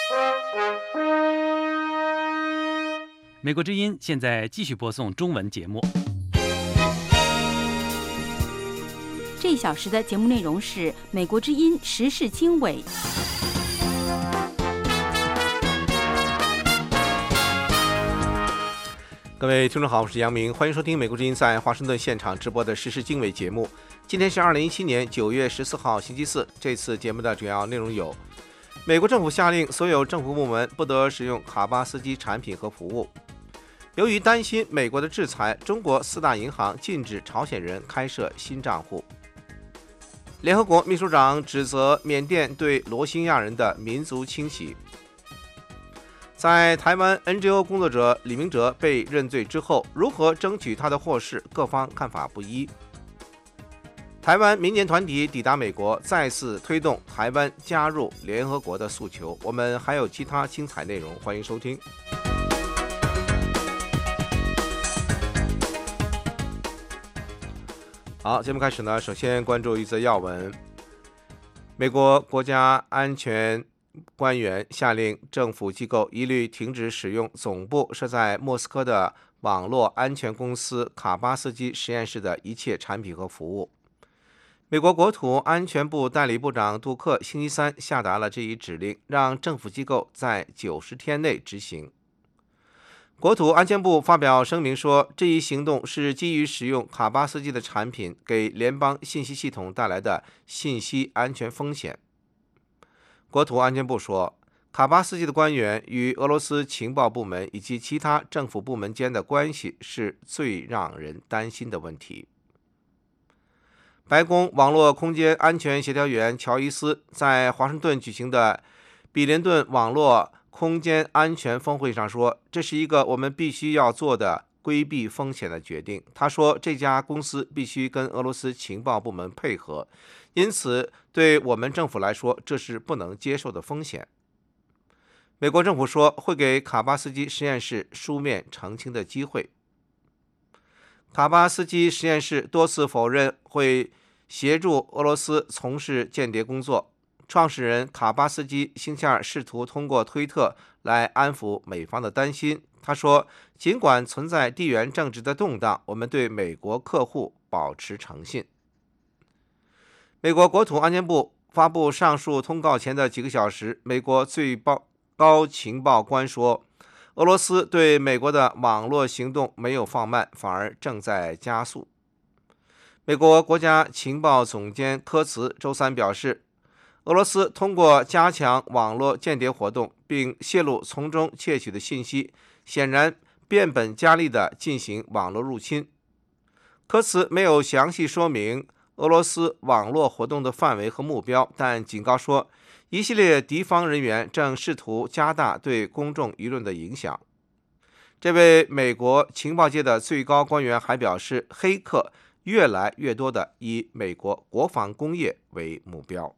美国之音现在继续播送中文节目。 这一小时的节目内容是美国之音时事经纬。 各位听众好，我是杨明，欢迎收听美国之音在华盛顿现场直播的时事经纬节目。今天是2017年9月14号星期四。这次节目的主要内容有：美国政府下令所有政府部门不得使用卡巴斯基产品和服务；由于担心美国的制裁，中国4大银行禁止朝鲜人开设新账户；联合国秘书长指责缅甸对罗兴亚人的民族清洗；在台湾 NGO 工作者李明哲被认罪之后，如何争取他的获释，各方看法不一；台湾民间团体抵达美国，再次推动台湾加入联合国的诉求。我们还有其他精彩内容，欢迎收听。好，节目开始呢，首先关注一则要闻。美国国家安全官员下令政府机构一律停止使用总部设在莫斯科的网络安全公司卡巴斯基实验室的一切产品和服务。美国国土安全部代理部长杜克星期三下达了这一指令，让政府机构在90天内执行。国土安全部发表声明说，这一行动是基于使用卡巴斯基的产品给联邦信息系统带来的信息安全风险。国土安全部说，卡巴斯基的官员与俄罗斯情报部门以及其他政府部门间的关系是最让人担心的问题。白宫网络空间安全协调员乔伊斯在华盛顿举行的比林顿网络空间安全峰会上说，这是一个我们必须要做的规避风险的决定。他说，这家公司必须跟俄罗斯情报部门配合，因此对我们政府来说，这是不能接受的风险。美国政府说会给卡巴斯基实验室书面澄清的机会。卡巴斯基实验室多次否认会协助俄罗斯从事间谍工作。创始人卡巴斯基星期二试图通过推特来安抚美方的担心。他说，尽管存在地缘政治的动荡，我们对美国客户保持诚信。美国国土安全部发布上述通告前的几个小时，美国最高情报官说，俄罗斯对美国的网络行动没有放慢，反而正在加速。美国国家情报总监科茨周三表示，俄罗斯通过加强网络间谍活动并泄露从中窃取的信息，显然变本加厉地进行网络入侵。科茨没有详细说明俄罗斯网络活动的范围和目标，但警告说，一系列敌方人员正试图加大对公众舆论的影响。这位美国情报界的最高官员还表示，黑客越来越多地以美国国防工业为目标。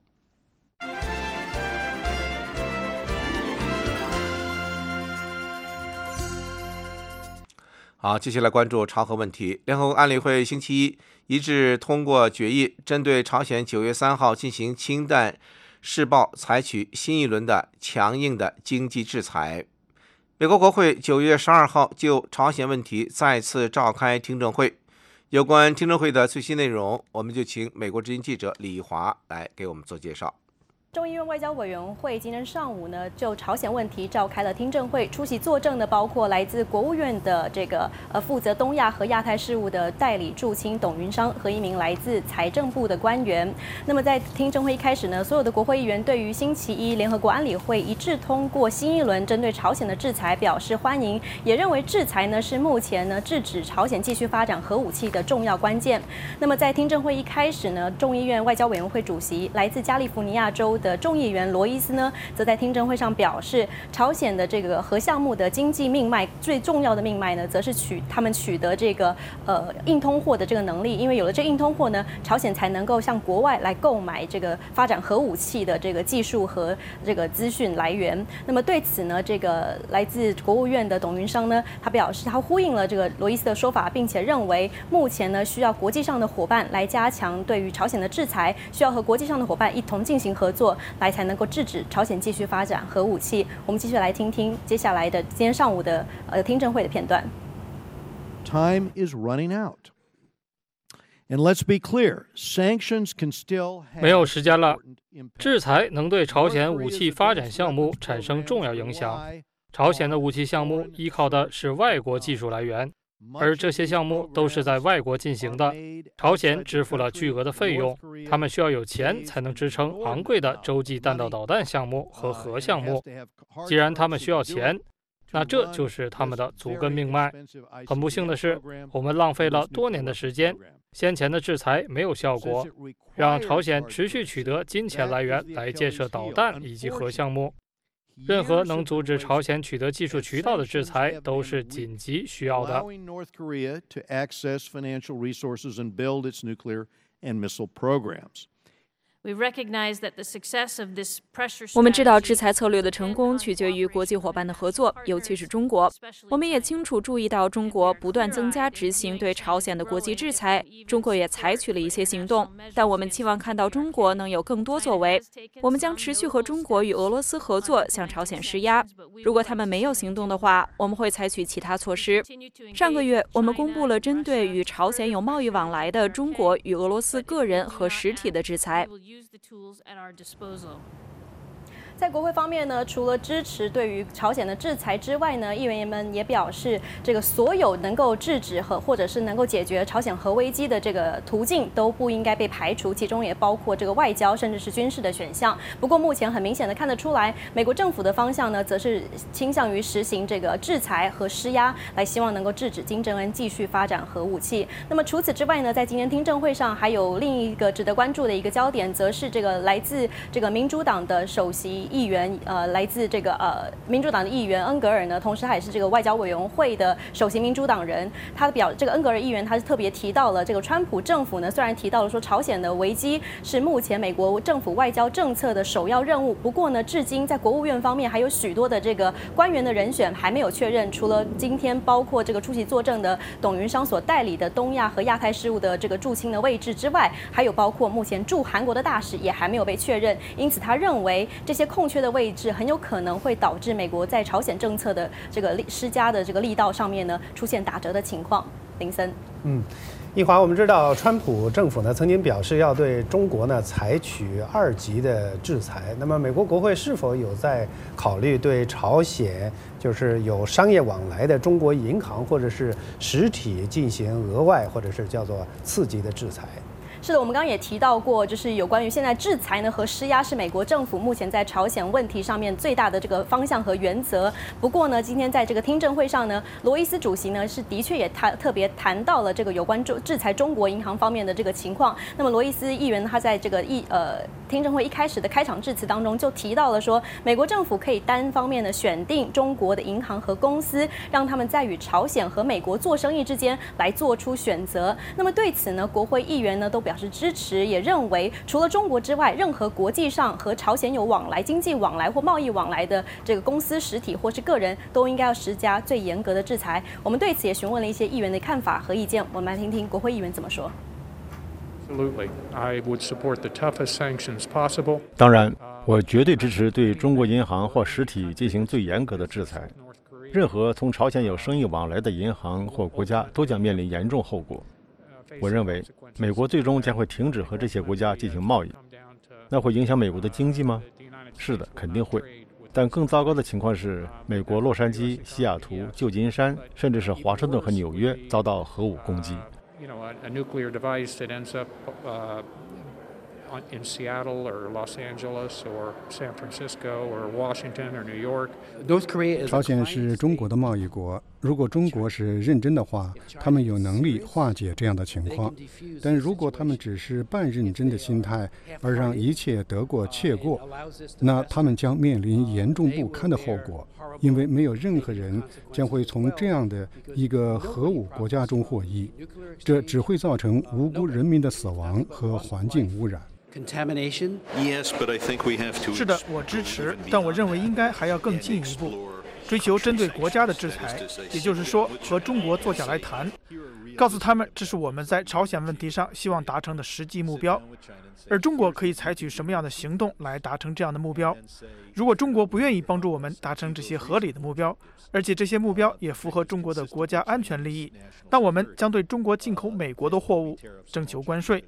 好，接下来关注朝核问题。联合国安理会星期一一致通过决议，针对朝鲜9月3号进行氢弹试爆采取新一轮的强硬的经济制裁。美国国会9月12号就朝鲜问题再次召开听证会。有关听证会的最新内容，我们就请美国之音记者李华来给我们做介绍。 众议院外交委员会今天上午呢，就朝鲜问题召开了听证会，出席作证的包括来自国务院的负责东亚和亚太事务的代理驻青董云商和一名来自财政部的官员。那么在听证会一开始呢，所有的国会议员对于星期一联合国安理会一致通过新一轮针对朝鲜的制裁表示欢迎，也认为制裁呢是目前呢制止朝鲜继续发展核武器的重要关键。那么在听证会一开始呢，众议院外交委员会主席来自加利福尼亚州的众议员罗伊斯呢，则在听证会上表示，朝鲜的这个核项目的经济命脉最重要的命脉呢，则是他们取得这个硬通货的这个能力，因为有了这个硬通货呢，朝鲜才能够向国外来购买这个发展核武器的这个技术和这个资讯来源。那么对此呢，这个来自国务院的董云商呢，他表示他呼应了这个罗伊斯的说法，并且认为目前呢需要国际上的伙伴来加强对于朝鲜的制裁，需要和国际上的伙伴一同进行合作。 作，来才能够制止朝鲜继续发展核武器。我们继续来听听接下来的今天上午的听证会的片段。 Time is running out. And let's be clear, sanctions can still have 没有时间了，制裁能对朝鲜武器发展项目产生重要影响。朝鲜的武器项目依靠的是外国技术来源，而这些项目都是在外国进行的。朝鲜支付了巨额的费用，他们需要有钱才能支撑昂贵的洲际弹道导弹项目和核项目。既然他们需要钱，那这就是他们的祖根命脉。很不幸的是，我们浪费了多年的时间，先前的制裁没有效果，让朝鲜持续取得金钱来源来建设导弹以及核项目。任何能阻止朝鲜取得技术渠道的制裁都是紧急需要的。 我们知道制裁策略的成功取决于国际伙伴的合作，尤其是中国。我们也清楚注意到中国不断增加执行对朝鲜的国际制裁，中国也采取了一些行动，但我们期望看到中国能有更多作为。我们将持续和中国与俄罗斯合作，向朝鲜施压。如果他们没有行动的话，我们会采取其他措施。上个月，我们公布了针对与朝鲜有贸易往来的中国与俄罗斯个人和实体的制裁。 在国会方面呢，除了支持对于朝鲜的制裁之外呢，议员们也表示，这个所有能够制止或者是能够解决朝鲜核危机的这个途径都不应该被排除，其中也包括这个外交甚至是军事的选项。不过目前很明显的看得出来，美国政府的方向呢，则是倾向于实行这个制裁和施压，来希望能够制止金正恩继续发展核武器。那么除此之外呢，在今天听证会上还有另一个值得关注的一个焦点，则是这个来自这个民主党的首席议员，来自这个民主党的议员恩格尔呢，同时他也是这个外交委员会的首席民主党人。这个恩格尔议员他是特别提到了这个川普政府呢，虽然提到了说朝鲜的危机是目前美国政府外交政策的首要任务，不过呢，至今在国务院方面还有许多的这个官员的人选还没有确认。除了今天包括这个出席作证的董云商所代理的东亚和亚太事务的这个驻青的位置之外，还有包括目前驻韩国的大使也还没有被确认。因此，他认为这些空缺的位置很有可能会导致美国在朝鲜政策的这个施加的这个力道上面呢出现打折的情况。林森， 一华，我们知道川普政府呢曾经表示要对中国呢采取2级的制裁。那么美国国会是否有在考虑对朝鲜就是有商业往来的中国银行或者是实体进行额外或者是叫做次级的制裁？ 是的，我们刚刚也提到过，就是有关于现在制裁呢和施压是美国政府目前在朝鲜问题上面最大的这个方向和原则。不过呢，今天在这个听证会上呢，罗伊斯主席呢是的确也特别谈到了这个有关制裁中国银行方面的这个情况。那么罗伊斯议员他在这个听证会一开始的开场致辞当中就提到了说，美国政府可以单方面的选定中国的银行和公司，让他们在与朝鲜和美国做生意之间来做出选择。那么对此呢，国会议员呢都表示支持，也认为除了中国之外，任何国际上和朝鲜有往来、经济往来或贸易往来的这个公司实体或是个人，都应该要施加最严格的制裁。我们对此也询问了一些议员的看法和意见，我们来听听国会议员怎么说。 当然，我绝对支持对中国银行或实体进行最严格的制裁。任何从朝鲜有生意往来的银行或国家都将面临严重后果。我认为，美国最终将会停止和这些国家进行贸易。那会影响美国的经济吗？是的，肯定会。但更糟糕的情况是，美国洛杉矶、西雅图、旧金山，甚至是华盛顿和纽约遭到核武攻击。 A nuclear device that ends up in Seattle or Los Angeles or San Francisco or Washington or New York. 朝鲜是中国的贸易国，如果中国是认真的话，他们有能力化解这样的情况。但如果他们只是半认真的心态，而让一切得过且过，那他们将面临严重不堪的后果，因为没有任何人将会从这样的一个核武国家中获益，这只会造成无辜人民的死亡和环境污染。 是的，我支持，但我认为应该还要更进一步，追求针对国家的制裁，也就是说和中国坐下来谈。 告诉他们这是我们在朝鲜问题上希望达成的实际目标，而中国可以采取什么样的行动来达成这样的目标。如果中国不愿意帮助我们达成这些合理的目标，而且这些目标也符合中国的国家安全利益，那我们将对中国进口美国的货物征求关税。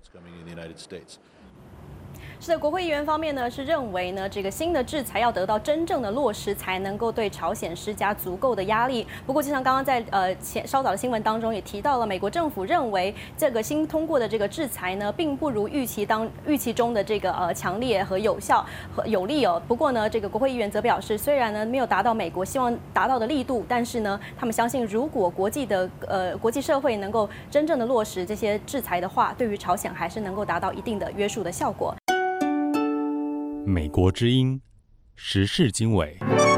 是的，国会议员方面呢是认为呢，这个新的制裁要得到真正的落实，才能够对朝鲜施加足够的压力。不过，就像刚刚在稍早的新闻当中也提到了，美国政府认为这个新通过的这个制裁呢，并不如预期中的这个强烈和有效和有力哦。不过呢，这个国会议员则表示，虽然呢没有达到美国希望达到的力度，但是呢，他们相信如果国际社会能够真正的落实这些制裁的话，对于朝鲜还是能够达到一定的约束的效果。 美国之音时事经纬。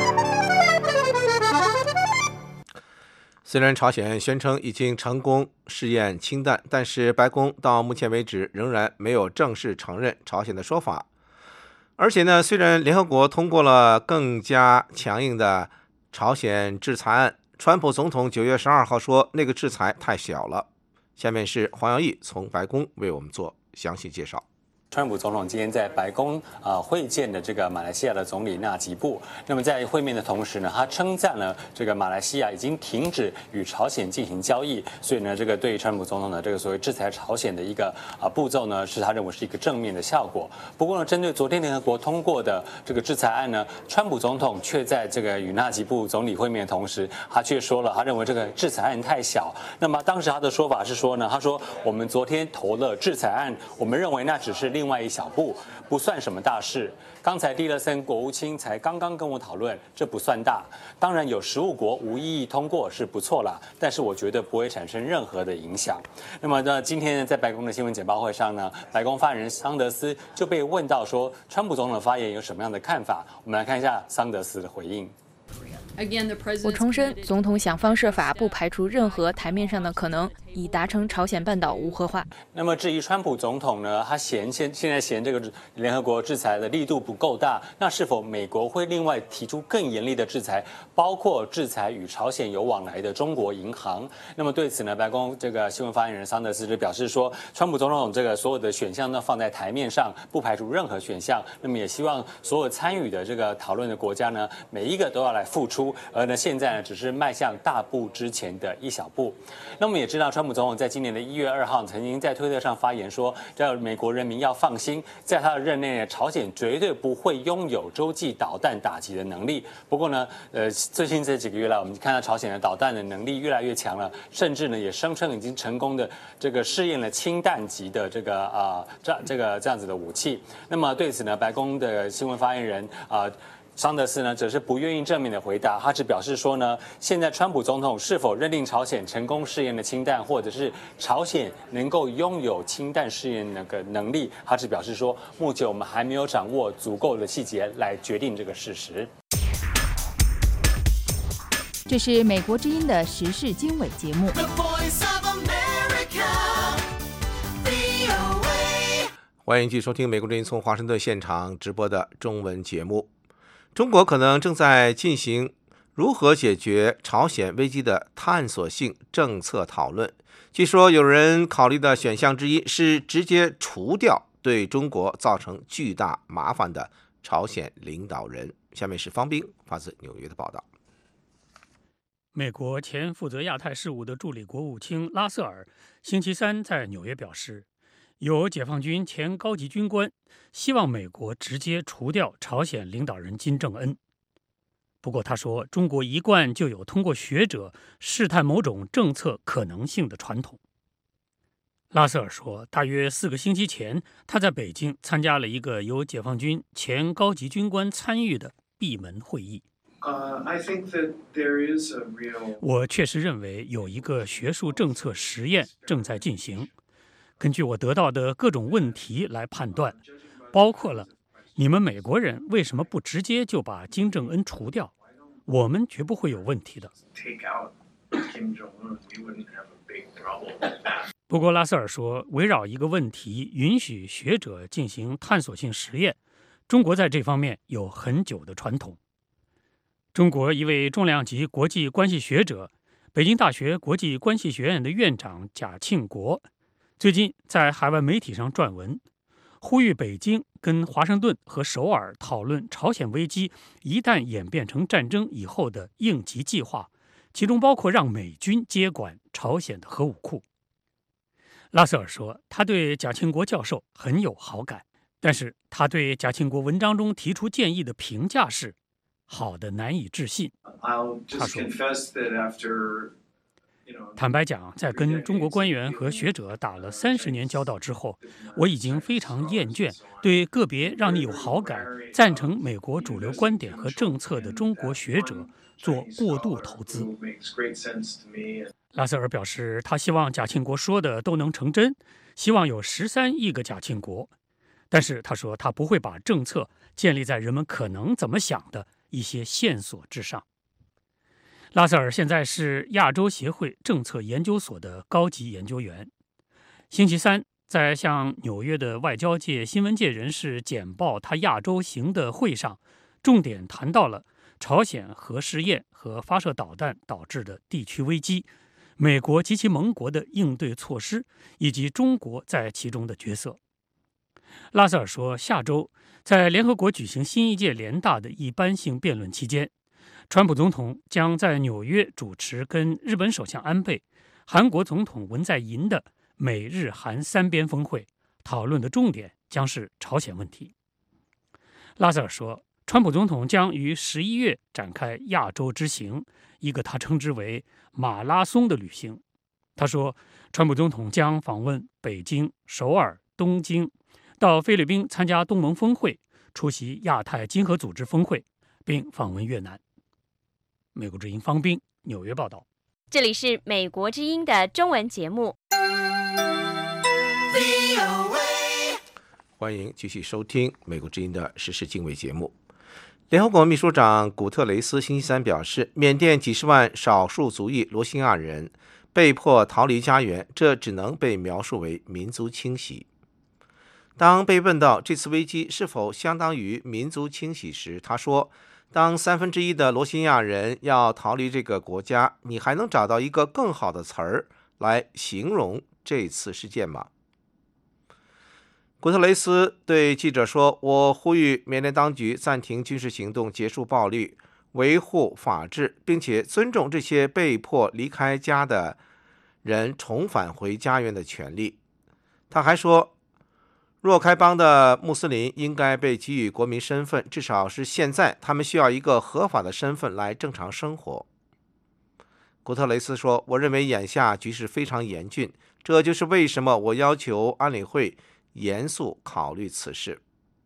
虽然朝鲜宣称已经成功试验氢弹，但是白宫到目前为止仍然没有正式承认朝鲜的说法。而且呢，虽然联合国通过了更加强硬的朝鲜制裁案，川普总统9月12号说那个制裁太小了。下面是黄耀义从白宫为我们做详细介绍。 川普总统今天在白宫会见的这个马来西亚的总理纳吉布。那么在会面的同时呢，他称赞了这个马来西亚已经停止与朝鲜进行交易，所以呢，这个对于川普总统的这个所谓制裁朝鲜的一个步骤呢，是他认为是一个正面的效果。不过呢，针对昨天联合国通过的这个制裁案呢，川普总统却在这个与纳吉布总理会面的同时，他却说了，他认为这个制裁案太小。那么当时他的说法是说呢，他说我们昨天投了制裁案，我们认为那只是另外一小步，不算什么大事。刚才蒂勒森国务卿才刚刚跟我讨论，这不算大。当然有15国无异议通过是不错啦，但是我觉得不会产生任何的影响。那么呢，今天在白宫的新闻简报会上呢，白宫发言人桑德斯就被问到说，川普总统的发言有什么样的看法？我们来看一下桑德斯的回应。 我重申，总统想方设法不排除任何台面上的可能，以达成朝鲜半岛无核化。 那么至于川普总统呢，他现在嫌这个联合国制裁的力度不够大，那是否美国会另外提出更严厉的制裁，包括制裁与朝鲜有往来的中国银行？那么对此呢，白宫这个新闻发言人桑德斯就表示说，川普总统这个所有的选项呢放在台面上，不排除任何选项。那么也希望所有参与的这个讨论的国家呢，每一个都要来付出。而呢，现在呢，只是迈向大步之前的一小步。那我们也知道，川普总统在今年的1月2号曾经在推特上发言说，叫美国人民要放心，在他的任内呢，朝鲜绝对不会拥有洲际导弹打击的能力。不过呢，最近这几个月来，我们看到朝鲜的导弹的能力越来越强了，甚至呢，也声称已经成功的这个试验了氢弹级的这样子的武器。那么对此呢，白宫的新闻发言人桑德斯呢，则是不愿意正面的回答，他只表示说呢，现在川普总统是否认定朝鲜成功试验了氢弹，或者是朝鲜能够拥有氢弹试验那个能力，他只表示说，目前我们还没有掌握足够的细节来决定这个事实。 这是美国之音的时事经纬节目。 欢迎继续收听美国之音从华盛顿现场直播的中文节目。中国可能正在进行如何解决朝鲜危机的探索性政策讨论。据说有人考虑的选项之一是直接除掉对中国造成巨大麻烦的朝鲜领导人。下面是方斌发自纽约的报道。 美国前负责亚太事务的助理国务卿拉瑟尔星期三在纽约表示，有解放军前高级军官希望美国直接除掉朝鲜领导人金正恩。不过他说，中国一贯就有通过学者试探某种政策可能性的传统。拉瑟尔说，大约4个星期前，他在北京参加了一个由解放军前高级军官参与的闭门会议。我确实认为有一个学术政策实验正在进行。根据我得到的各种问题来判断，包括了你们美国人为什么不直接就把金正恩除掉？我们绝不会有问题的。不过拉瑟尔说，围绕一个问题允许学者进行探索性实验，中国在这方面有很久的传统。中国一位重量级国际关系学者， 北京大学国际关系学院的院长贾庆国最近在海外媒体上撰文，呼吁北京跟华盛顿和首尔讨论朝鲜危机一旦演变成战争以后的应急计划，其中包括让美军接管朝鲜的核武库。拉塞尔说，他对贾庆国教授很有好感，但是他对贾庆国文章中提出建议的评价是好的难以置信。他说，坦白讲，在跟中国官员和学者打了30年交道之后，我已经非常厌倦对个别让你有好感、赞成美国主流观点和政策的中国学者做过度投资。拉塞尔表示，他希望贾庆国说的都能成真，希望有13亿个贾庆国。但是他说，他不会把政策建立在人们可能怎么想的一些线索之上。拉塞尔现在是亚洲协会政策研究所的高级研究员。星期三，在向纽约的外交界、新闻界人士简报他亚洲行的会上，重点谈到了朝鲜核试验和发射导弹导致的地区危机，美国及其盟国的应对措施，以及中国在其中的角色。拉塞尔说，下周在联合国举行新一届联大的一般性辩论期间，川普总统将在纽约主持跟日本首相安倍、韩国总统文在寅的美日韩3边峰会，讨论的重点将是朝鲜问题。拉塞尔说，川普总统将于11月展开亚洲之行，一个他称之为马拉松的旅行。他说，川普总统将访问北京、首尔、东京，到菲律宾参加东盟峰会，出席亚太经合组织峰会，并访问越南。美国之音方斌纽约报道。 这里是美国之音的中文节目。 欢迎继续收听美国之音的时事经纬节目。联合国秘书长古特雷斯星期三表示，缅甸几十万少数族裔罗兴亚人被迫逃离家园，这只能被描述为民族清洗。当被问到这次危机是否相当于民族清洗时，他说，当1/3的罗兴亚人要逃离这个国家，你还能找到一个更好的词儿来形容这次事件吗？古特雷斯对记者说，我呼吁缅甸当局暂停军事行动，结束暴力，维护法治，并且尊重这些被迫离开家的人重返回家园的权利。他还说，若开邦的穆斯林应该被给予国民身份，至少是现在，他们需要一个合法的身份来正常生活。古特雷斯说，我认为眼下局势非常严峻，这就是为什么我要求安理会严肃考虑此事。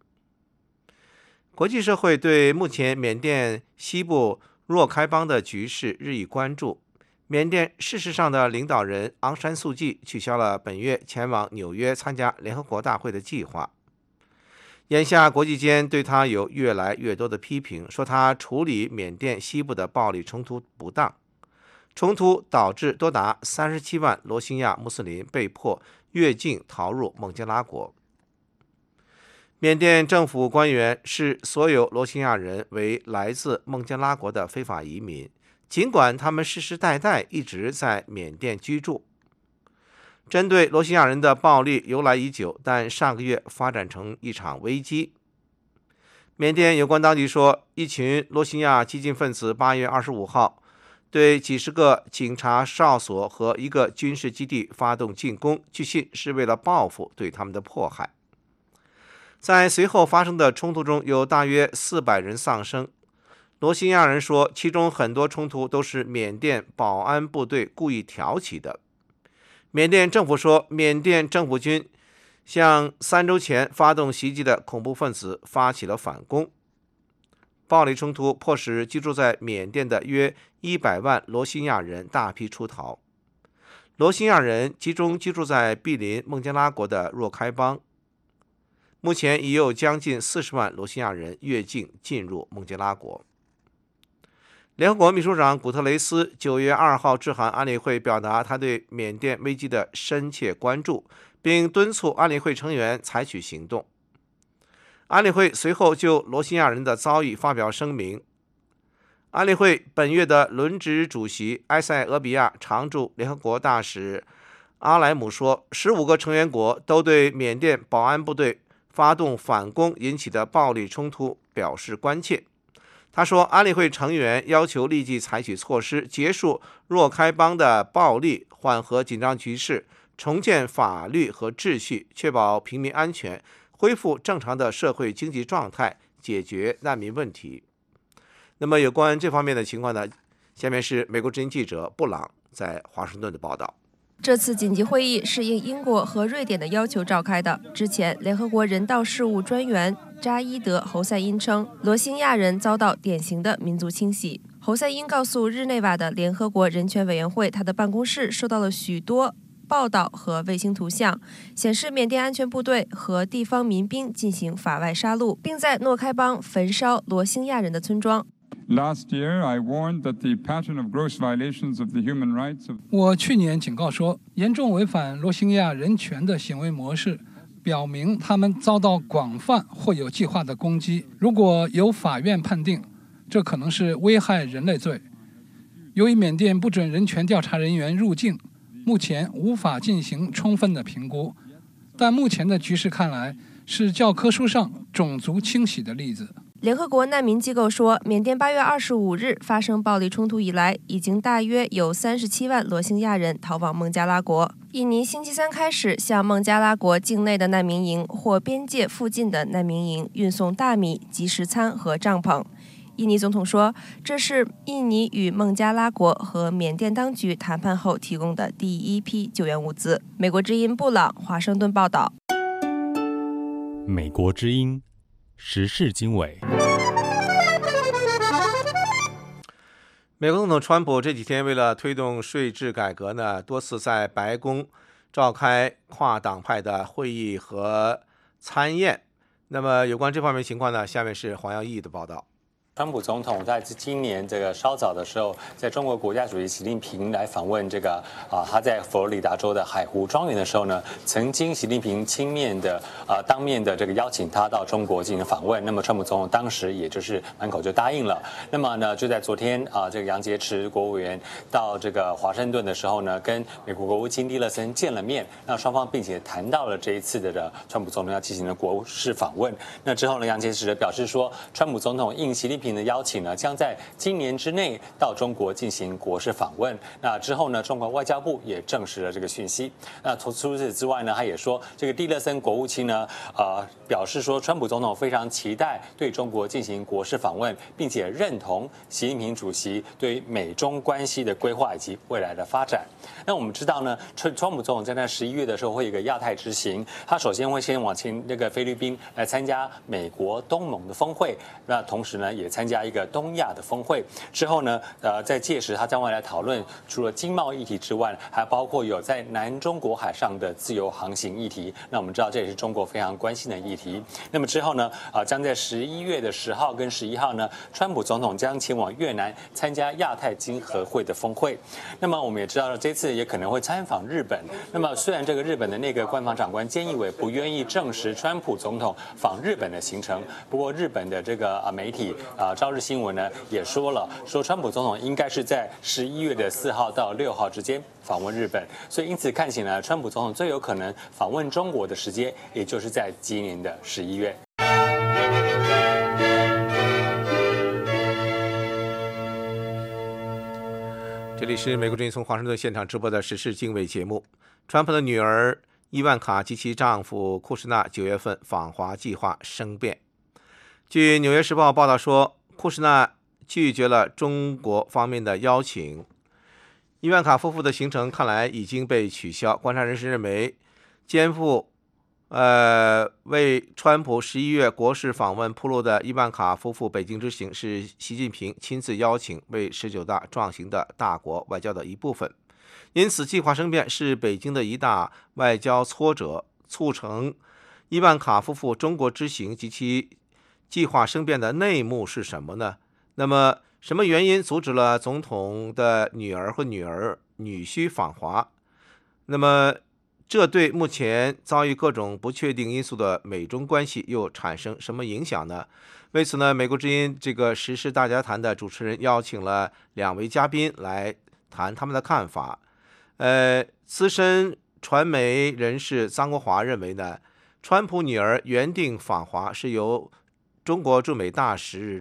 国际社会对目前缅甸西部若开邦的局势日益关注。缅甸事实上的领导人昂山素季取消了本月前往纽约参加联合国大会的计划。眼下国际间对他有越来越多的批评，说他处理缅甸西部的暴力冲突不当。冲突导致多达37万罗兴亚穆斯林被迫越境逃入孟加拉国。缅甸政府官员视所有罗兴亚人为来自孟加拉国的非法移民，尽管他们世世代代一直在缅甸居住。针对罗兴亚人的暴力由来已久，但上个月发展成一场危机。缅甸有关当局说，一群罗兴亚激进分子8月25号对几十个警察哨所和一个军事基地发动进攻，据信是为了报复对他们的迫害。在随后发生的冲突中，有大约400人丧生。罗兴亚人说，其中很多冲突都是缅甸保安部队故意挑起的。缅甸政府说，缅甸政府军向3周前发动袭击的恐怖分子发起了反攻。暴力冲突迫使居住在缅甸的约100万罗兴亚人大批出逃。罗兴亚人集中居住在毗邻孟加拉国的若开邦。目前已有将近40万罗兴亚人越境进入孟加拉国。联合国秘书长古特雷斯9月2号致函安理会，表达他对缅甸危机的深切关注，并敦促安理会成员采取行动。安理会随后就罗兴亚人的遭遇发表声明。 安理会本月的轮值主席埃塞俄比亚常驻联合国大使阿莱姆说，15个成员国都对缅甸保安部队发动反攻引起的暴力冲突表示关切。他说，安理会成员要求立即采取措施，结束若开邦的暴力，缓和紧张局势，重建法律和秩序，确保平民安全，恢复正常的社会经济状态，解决难民问题。那么有关这方面的情况呢，下面是美国之音记者布朗在华盛顿的报道。 这次紧急会议是应英国和瑞典的要求召开的。之前，联合国人道事务专员扎伊德·侯赛因称，罗兴亚人遭到典型的民族清洗。侯赛因告诉日内瓦的联合国人权委员会，他的办公室收到了许多报道和卫星图像，显示缅甸安全部队和地方民兵进行法外杀戮，并在诺开邦焚烧罗兴亚人的村庄。 我去年警告说，严重违反罗兴亚人权的行为模式，表明他们遭到广泛或有计划的攻击。如果由法院判定，这可能是危害人类罪。由于缅甸不准人权调查人员入境，目前无法进行充分的评估。但目前的局势看来，是教科书上种族清洗的例子。 联合国难民机构说，缅甸8月25日发生暴力冲突以来，已经大约有37万罗兴亚人逃往孟加拉国。印尼星期三开始向孟加拉国境内的难民营或边界附近的难民营运送大米、即食餐和帐篷。印尼总统说，这是印尼与孟加拉国和缅甸当局谈判后提供的第一批救援物资。美国之音布朗，华盛顿报道。 美国之音时事经纬。 美国总统川普这几天为了推动税制改革呢，多次在白宫召开跨党派的会议和参宴。那么有关这方面情况呢，下面是黄耀义的报道。 川普总统在今年这个稍早的时候，在中国国家主席习近平来访问这个他在佛罗里达州的海湖庄园的时候呢，曾经习近平当面的这个邀请他到中国进行访问。那么川普总统当时也就是满口就答应了。那么呢，就在昨天这个杨洁篪国务委员到这个华盛顿的时候呢，跟美国国务卿蒂勒森见了面。那双方并且谈到了这一次的川普总统要进行的国事访问。那之后呢，杨洁篪表示说，川普总统应习近平的邀请呢，将在今年之内到中国进行国事访问。那之后呢，中国外交部也证实了这个讯息。那除此之外呢，他也说，这个蒂勒森国务卿呢，表示说，川普总统非常期待对中国进行国事访问，并且认同习近平主席对于美中关系的规划以及未来的发展。那我们知道呢，川普总统在那11月的时候会有一个亚太之行，他首先会先往前那个菲律宾来参加美国东盟的峰会，那同时呢，也参加一个东亚的峰会。之后呢，在届时他将会来讨论除了经贸议题之外，还包括有在南中国海上的自由航行议题。那我们知道这也是中国非常关心的议题。那么之后呢，将在11月的10号跟11号呢，川普总统将前往越南参加亚太经合会的峰会。那么我们也知道了，这次也可能会参访日本。那么虽然这个日本的那个官房长官菅义伟不愿意证实川普总统访日本的行程，不过日本的这个媒体朝日新闻呢也说了，说川普总统应该是在11月的4号到6号之间访问日本，所以因此看起来川普总统最有可能访问中国的时间，也就是在今年的11月。 这里是美国之音从华盛顿现场直播的时事经纬节目。川普的女儿伊万卡及其丈夫库什纳9月份访华计划生变。据《纽约时报》报道说，库什纳拒绝了中国方面的邀请。伊万卡夫妇的行程看来已经被取消。观察人士认为，肩负为川普11月国事访问铺路的伊万卡夫妇北京之行是习近平亲自邀请为19大壮行的大国外交的一部分，因此计划生变是北京的一大外交挫折。促成伊万卡夫妇中国之行及其计划生变的内幕是什么呢？那么什么原因阻止了总统的女儿或女婿访华？那么这对目前遭遇各种不确定因素的美中关系又产生什么影响呢？为此呢，美国之音这个时事大家谈的主持人邀请了2位嘉宾来谈他们的看法。资深传媒人士张国华认为呢，川普女儿原定访华是由中国驻美大使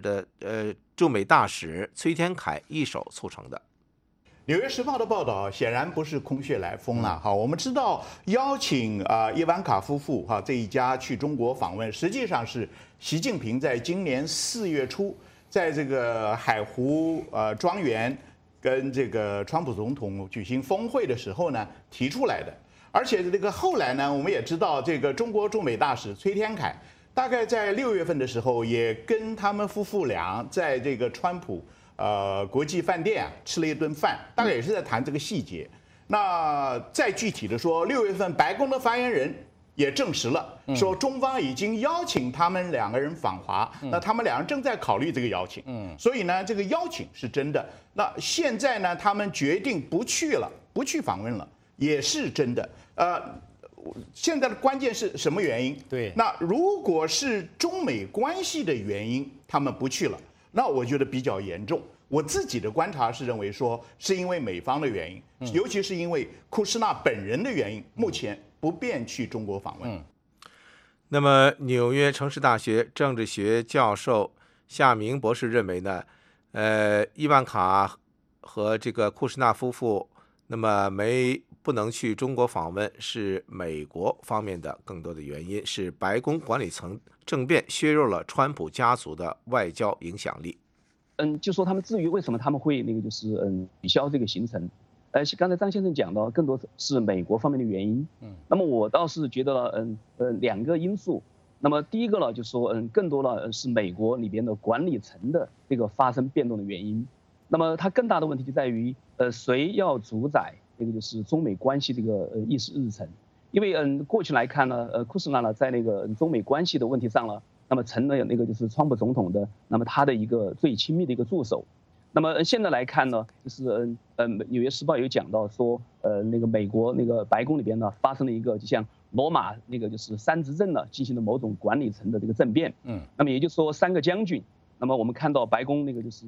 崔天凯一手促成的。 《纽约时报》的报道显然不是空穴来风了。好，我们知道邀请伊万卡夫妇这一家去中国访问，实际上是习近平在今年4月初，在这个海湖庄园跟这个川普总统举行峰会的时候呢提出来的。而且这个后来呢，我们也知道这个中国驻美大使崔天凯，大概在6月份的时候，也跟他们夫妇俩在这个川普国际饭店吃了一顿饭，大概也是在谈这个细节。那再具体的说，6月份白宫的发言人也证实了，说中方已经邀请他们2个人访华，那他们2人正在考虑这个邀请，所以呢，这个邀请是真的。那现在呢，他们决定不去了，不去访问了，也是真的。现在的关键是什么原因？对，那如果是中美关系的原因，他们不去了。那我觉得比较严重。我自己的观察是认为说，是因为美方的原因，尤其是因为库什纳本人的原因，目前不便去中国访问。 那么，纽约城市大学政治学教授夏明博士认为呢，伊万卡和这个库什纳夫妇，那么不能去中国访问，是美国方面的更多的原因，是白宫管理层政变削弱了川普家族的外交影响力。 就说他们至于为什么他们会取消这个行程，刚才张先生讲到，更多是美国方面的原因。那么我倒是觉得2个因素。那么第一个呢，就说更多呢是美国里边的管理层的这个发生变动的原因。那么它更大的问题就在于谁要主宰这个就是中美关系这个议事日程。因为过去来看呢，库什纳呢在那个中美关系的问题上呢，那么成了那个就是川普总统的那么他的一个最亲密的一个助手。那么现在来看呢，就是纽约时报有讲到说，那个美国那个白宫里边呢发生了一个就像罗马那个就是3执政呢进行了某种管理层的这个政变。那么也就是说3个将军。那么我们看到白宫那个就是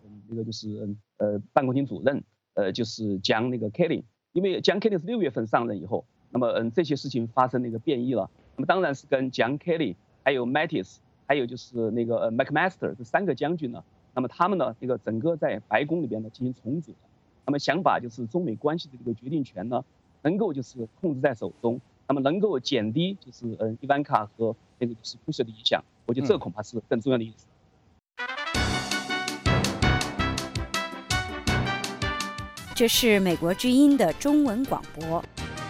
办公厅主任就是江那个 Kelly， 因为江 Kelly 是6月份上任以后，那么这些事情发生那个变异了。那么当然是跟江 Kelly 还有 Mattis 还有就是那个McMaster 这3个将军呢，那么他们呢这个整个在白宫里边呢进行重组。那么想法就是中美关系的这个决定权呢能够就是控制在手中，那么能够减低就是伊万卡和那个就是库什的影响。我觉得这恐怕是更重要的因素。 这是美国之音的中文广播。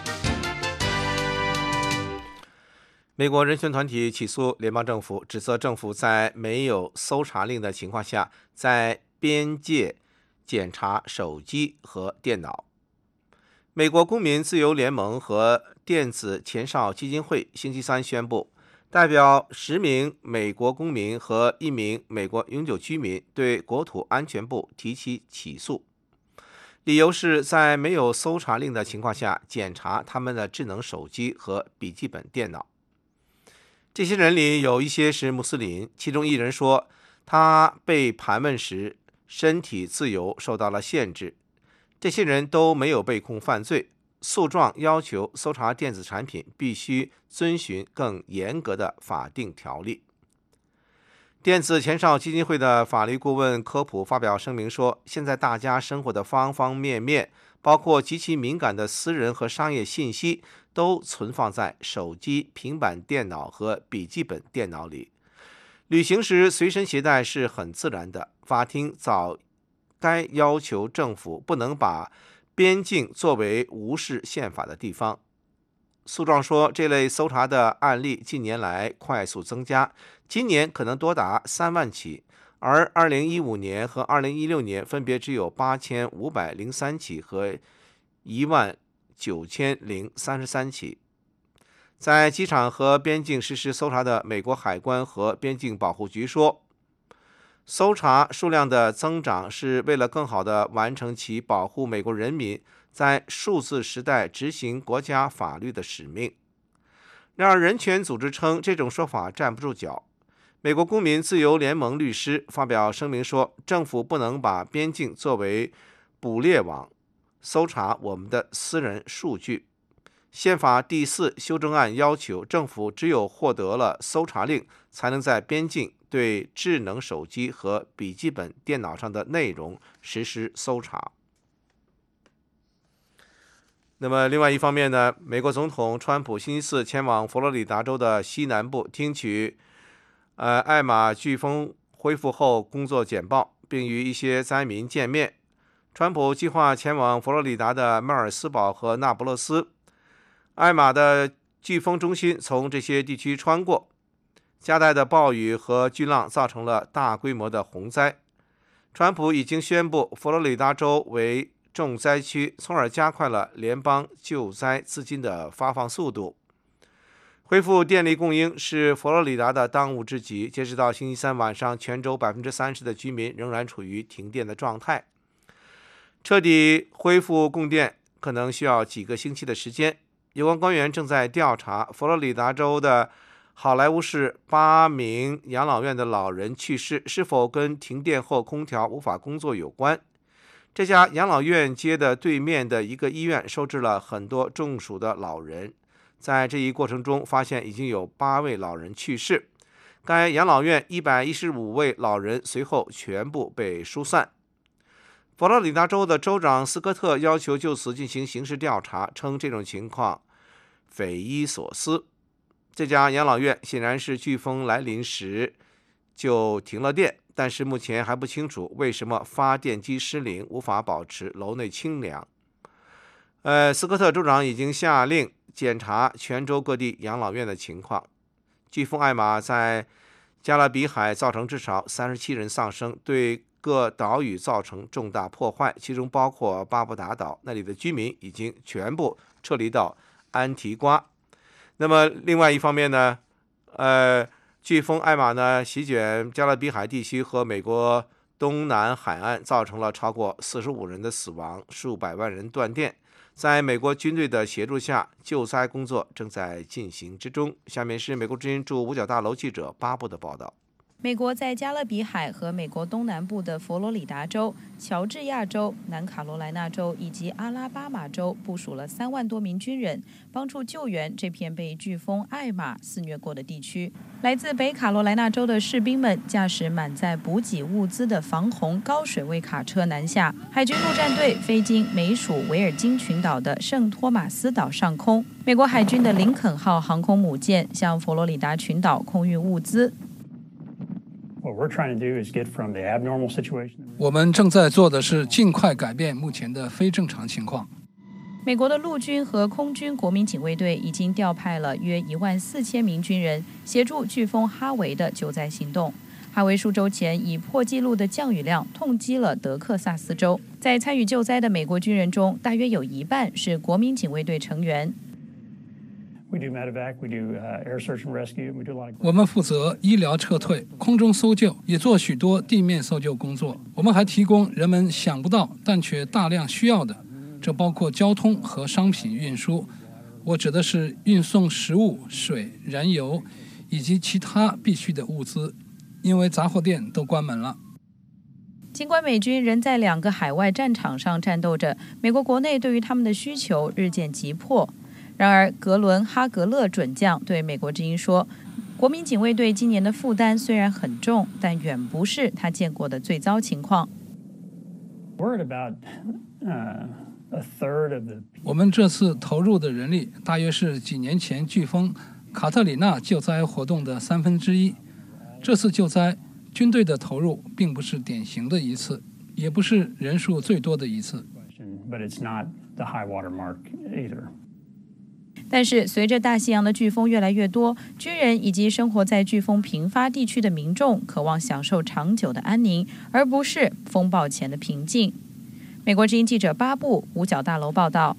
美国人权团体起诉联邦政府，指责政府在没有搜查令的情况下，在边界检查手机和电脑。美国公民自由联盟和电子前哨基金会星期三宣布，代表10名美国公民和1名美国永久居民对国土安全部提起起诉，理由是在没有搜查令的情况下检查他们的智能手机和笔记本电脑。这些人里有一些是穆斯林，其中一人说他被盘问时身体自由受到了限制。这些人都没有被控犯罪。诉状要求搜查电子产品必须遵循更严格的法定条例。电子前哨基金会的法律顾问科普发表声明说，现在大家生活的方方面面，包括极其敏感的私人和商业信息，都存放在手机、平板电脑和笔记本电脑里。旅行时随身携带是很自然的。法庭早该要求政府不能把边境作为无视宪法的地方。诉状说，这类搜查的案例近年来快速增加，今年可能多达3万起，而2015年和2016年分别只有8503起和19033起。在机场和边境实施搜查的美国海关和边境保护局说，搜查数量的增长是为了更好地完成其保护美国人民在数字时代执行国家法律的使命。然而，人权组织称这种说法站不住脚。美国公民自由联盟律师发表声明说，政府不能把边境作为捕猎网，搜查我们的私人数据。宪法第4修正案要求，政府只有获得了搜查令，才能在边境对智能手机和笔记本电脑上的内容实施搜查。那么，另外一方面呢，美国总统川普星期四前往佛罗里达州的西南部听取艾玛飓风恢复后工作简报，并与一些灾民见面。川普计划前往佛罗里达的迈尔斯堡和那不勒斯。艾玛的飓风中心从这些地区穿过，夹带的暴雨和巨浪造成了大规模的洪灾。川普已经宣布佛罗里达州为重灾区，从而加快了联邦救灾资金的发放速度。恢复电力供应是佛罗里达的当务之急。截止到星期三晚上，全州30%的居民仍然处于停电的状态。彻底恢复供电可能需要几个星期的时间。有关官员正在调查佛罗里达州的好莱坞市8名养老院的老人去世是否跟停电后空调无法工作有关。这家养老院街的对面的一个医院收治了很多中暑的老人，在这一过程中发现已经有8位老人去世。该养老院115位老人随后全部被疏散。佛罗里达州的州长斯科特要求就此进行刑事调查，称这种情况匪夷所思。这家养老院显然是飓风来临时就停了电，但是目前还不清楚为什么发电机失灵，无法保持楼内清凉。斯科特州长已经下令检查全州各地养老院的情况。飓风艾玛在加勒比海造成至少37人丧生，对各岛屿造成重大破坏，其中包括巴布达岛，那里的居民已经全部撤离到安提瓜。那么另外一方面呢，飓风艾玛呢席卷加勒比海地区和美国东南海岸，造成了超过45人的死亡，数百万人断电。在美国军队的协助下，救灾工作正在进行之中。下面是美国之音驻五角大楼记者巴布的报道。 美国在加勒比海和美国东南部的佛罗里达州、乔治亚州、南卡罗来纳州以及阿拉巴马州部署了3万多名军人，帮助救援这片被飓风艾玛肆虐过的地区。来自北卡罗来纳州的士兵们驾驶满载补给物资的防洪高水位卡车南下，海军陆战队飞经美属维尔京群岛的圣托马斯岛上空。美国海军的林肯号航空母舰向佛罗里达群岛空运物资。 我们正在做的是尽快改变目前的非正常情况。 美国的陆军和空军国民警卫队已经调派了约14000名军人，协助飓风哈维的救灾行动。哈维数周前以破纪录的降雨量痛击了德克萨斯州。在参与救灾的美国军人中，大约有1半是国民警卫队成员。 我们负责医疗撤退、空中搜救，也做许多地面搜救工作。我们还提供人们想不到但却大量需要的，这包括交通和商品运输。我指的是运送食物、水、燃油以及其他必需的物资，因为杂货店都关门了。 尽管美军仍在2个海外战场上战斗着，美国国内对于他们的需求日渐急迫。然而，格伦·哈格勒准将对美国之音说，国民警卫队今年的负担虽然很重，但远不是他见过的最糟情况。 我们这次投入的人力大约是几年前飓风卡特里娜救灾活动的1/3。这次救灾，军队的投入并不是典型的一次，也不是人数最多的一次。 但是，随着大西洋的飓风越来越多，军人以及生活在飓风频发地区的民众渴望享受长久的安宁，而不是风暴前的平静。美国之音记者巴布五角大楼报道。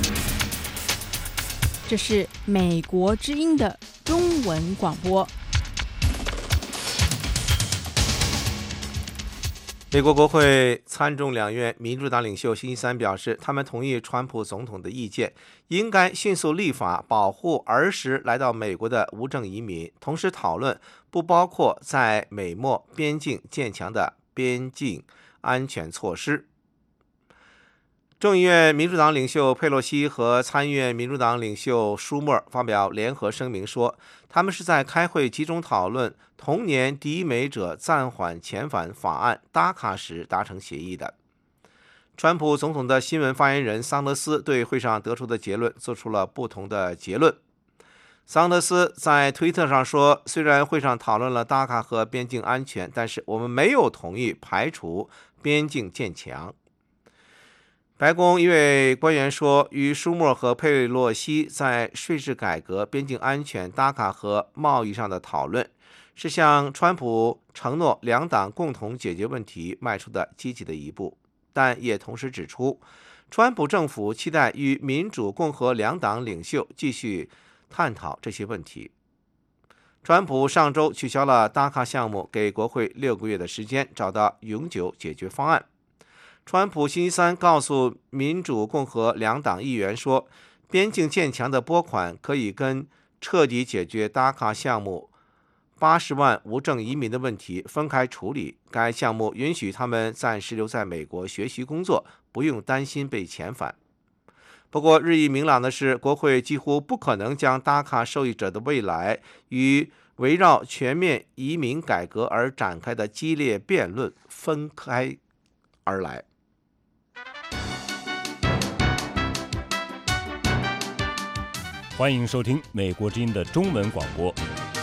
这是美国之音的中文广播。 美国国会参众两院民主党领袖星期三表示，他们同意川普总统的意见，应该迅速立法保护儿时来到美国的无证移民，同时讨论不包括在美墨边境建墙的边境安全措施。众议院民主党领袖佩洛西和参议院民主党领袖舒默发表联合声明说，他们是在开会集中讨论同年第一美者暂缓遣返法案DACA时达成协议的。川普总统的新闻发言人桑德斯对会上得出的结论做出了不同的结论。桑德斯在推特上说，虽然会上讨论了DACA和边境安全，但是我们没有同意排除边境建墙。白宫一位官员说，与舒默和佩洛西在税制改革、边境安全、DACA和贸易上的讨论，是向川普承诺两党共同解决问题迈出的积极的一步，但也同时指出，川普政府期待与民主、共和两党领袖继续探讨这些问题。川普上周取消了DACA项目，给国会6个月的时间找到永久解决方案。川普星期三告诉民主、共和两党议员说，边境建墙的拨款可以跟彻底解决DACA项目80万无证移民的问题分开处理。该项目允许他们暂时留在美国学习工作，不用担心被遣返。不过，日益明朗的是，国会几乎不可能将DACA受益者的未来与围绕全面移民改革而展开的激烈辩论分开而来。 欢迎收听美国之音的中文广播。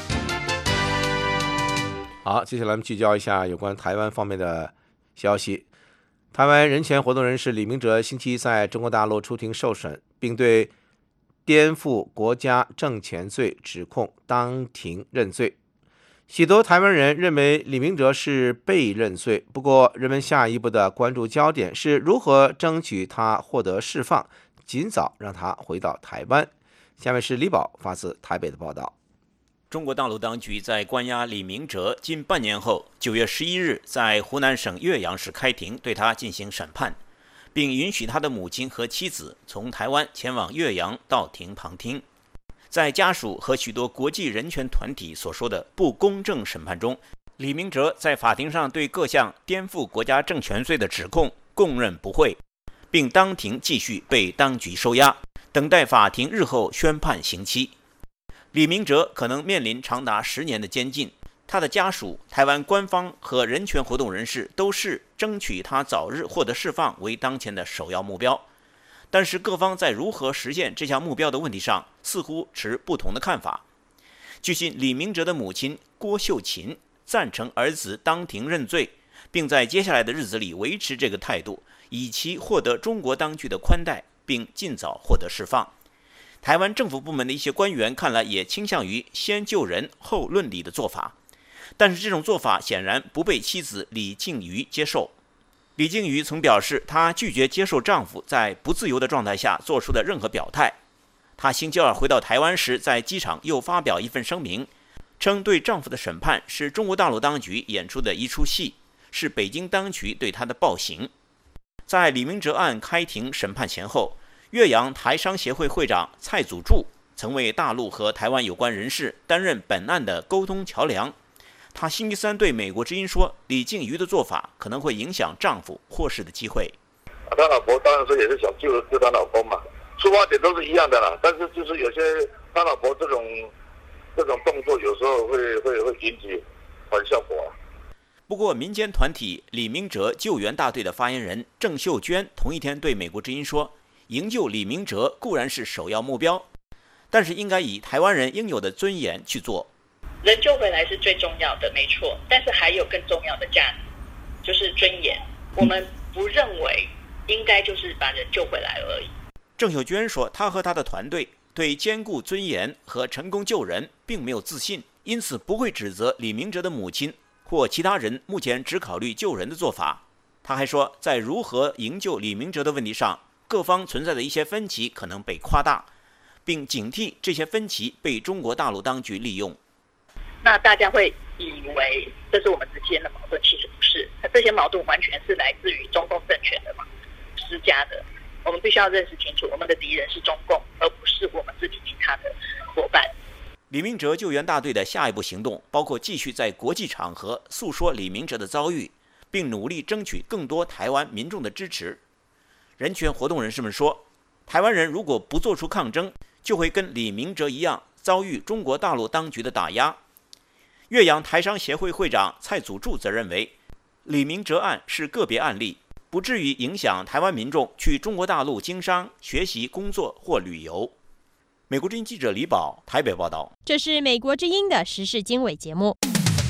好，接下来我们聚焦一下有关台湾方面的消息。台湾人权活动人士李明哲星期一在中国大陆出庭受审，并对颠覆国家政权罪指控当庭认罪。许多台湾人认为李明哲是被认罪，不过人们下一步的关注焦点是如何争取他获得释放，尽早让他回到台湾。下面是李宝发自台北的报道。 中国大陆当局在关押李明哲近半年后，9月11日在湖南省岳阳市开庭对他进行审判，并允许他的母亲和妻子从台湾前往岳阳到庭旁听。在家属和许多国际人权团体所说的不公正审判中，李明哲在法庭上对各项颠覆国家政权罪的指控供认不讳，并当庭继续被当局收押，等待法庭日后宣判刑期。李明哲可能面临长达10年的监禁，他的家属、台湾官方和人权活动人士都视争取他早日获得释放为当前的首要目标。但是各方在如何实现这项目标的问题上，似乎持不同的看法。据悉，李明哲的母亲郭秀琴赞成儿子当庭认罪，并在接下来的日子里维持这个态度，以期获得中国当局的宽待，并尽早获得释放。台湾政府部门的一些官员看来也倾向于先救人后论理的做法，但是这种做法显然不被妻子李静瑜接受。李静瑜曾表示，她拒绝接受丈夫在不自由的状态下做出的任何表态。她星期二回到台湾时，在机场又发表一份声明，称对丈夫的审判是中国大陆当局演出的一出戏，是北京当局对她的暴行。在李明哲案开庭审判前后，岳阳台商协会会长蔡祖柱曾为大陆和台湾有关人士担任本案的沟通桥梁。他星期三对美国之音说，李静瑜的做法可能会影响丈夫获释的机会。 他老婆当然说也是想救他老公嘛，出发点都是一样的啦。但是就是有些他老婆这种动作，有时候会引起反效果。 不过，民间团体李明哲救援大队的发言人郑秀娟同一天对美国之音说，营救李明哲固然是首要目标，但是应该以台湾人应有的尊严去做。 人救回来是最重要的，没错，但是还有更重要的价值，就是尊严。我们不认为应该就是把人救回来而已。 郑秀娟说，她和她的团队对兼顾尊严和成功救人并没有自信，因此不会指责李明哲的母亲或其他人目前只考虑救人的做法。她还说，在如何营救李明哲的问题上，各方存在的一些分歧可能被夸大，并警惕这些分歧被中国大陆当局利用。 那大家会以为这是我们之间的矛盾，其实不是，这些矛盾完全是来自于中共政权的施加的。我们必须要认识清楚，我们的敌人是中共，而不是我们自己其他的伙伴。 李明哲救援大队的下一步行动包括继续在国际场合诉说李明哲的遭遇，并努力争取更多台湾民众的支持。人权活动人士们说，台湾人如果不做出抗争，就会跟李明哲一样遭遇中国大陆当局的打压。岳阳台商协会会长蔡祖柱则认为，李明哲案是个别案例，不至于影响台湾民众去中国大陆经商、学习、工作或旅游。美国之音记者李宝台北报道。 这是美国之音的时事经纬节目。